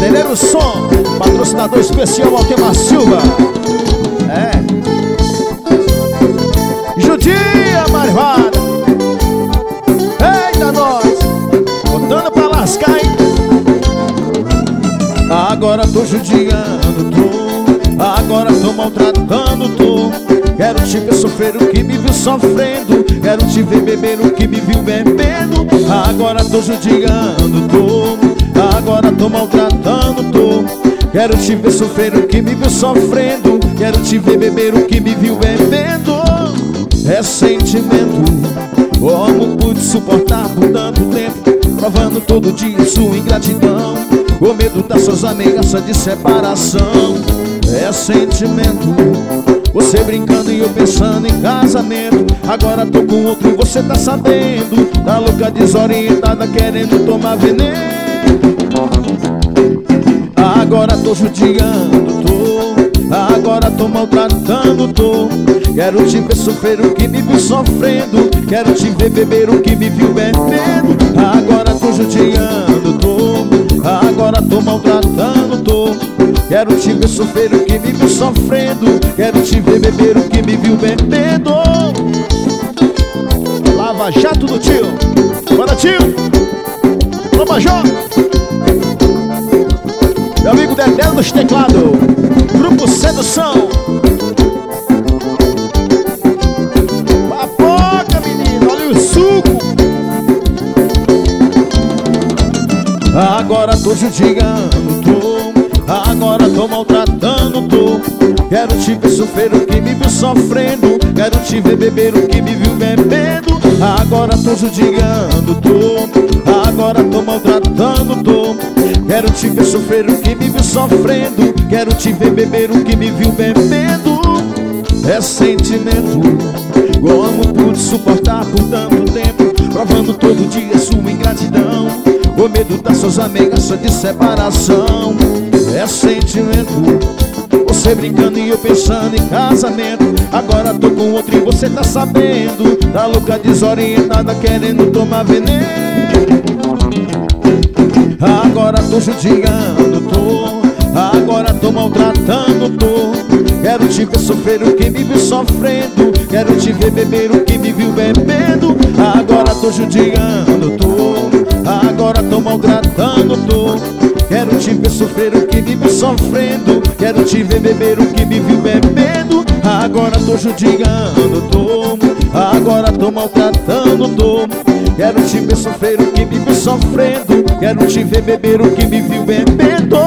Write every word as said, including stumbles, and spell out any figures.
Cabeleireiro Som, patrocinador especial Altemar Silva. É Judia Marvada. Eita nós, botando pra lascar, hein? Agora tô judiando, tô. Agora tô maltratando, tô. Quero te ver sofrer o que me viu sofrendo. Quero te ver beber o que me viu bebendo. Agora tô judiando, tô. Agora tô maltratando, tô. Quero te ver sofrer o que me viu sofrendo. Quero te ver beber o que me viu bebendo. É sentimento, como pude suportar por tanto tempo, provando todo dia sua ingratidão, com medo das suas ameaças de separação. É sentimento, você brincando e eu pensando em casamento. Agora tô com outro, você tá sabendo. Tá louca, desorientada, querendo tomar veneno. Agora tô judiando, tô. Agora tô maltratando, tô. Quero te ver sofrer o que me viu sofrendo. Quero te ver beber o que me viu bebendo. Agora tô judiando, tô. Agora tô maltratando, tô. Quero te ver sofrer o que me viu sofrendo. Quero te ver beber o que me viu bebendo. Lava Jato do tio. Bora, tio. Ô, Major. Meu amigo Dedé dos teclados. Grupo Sedução. Papoca, menino, olha o suco. Agora tô judiando, tô. Agora tô maltratando, tô. Quero te ver sofrer o que me viu sofrendo. Quero te ver beber o que me viu bebendo. Agora tô judiando, tô. Agora tô maltratando, tô. Quero te ver sofrer o que me viu sofrendo. Quero te ver beber o que me viu bebendo. É sentimento, como pude suportar por tanto tempo, provando todo dia sua ingratidão, com medo das suas ameaças de separação. É sentimento, você brincando e eu pensando em casamento. Agora tô com outro e você tá sabendo. Tá louca, desorientada, querendo tomar veneno. Agora tô judiando, tô. Agora tô maltratando, tô. Quero te ver sofrer o que me viu sofrendo. Quero te ver beber o que me viu bebendo. Agora tô judiando, tô. Agora tô maltratando, tô. Quero te ver sofrer o que me viu sofrendo. Quero te ver beber o que me viu bebendo. Agora tô judiando, tô. Agora tô maltratando, tô. Quero te ver sofrer o que me viu sofrendo. Quero te ver beber o que me viu bebendo.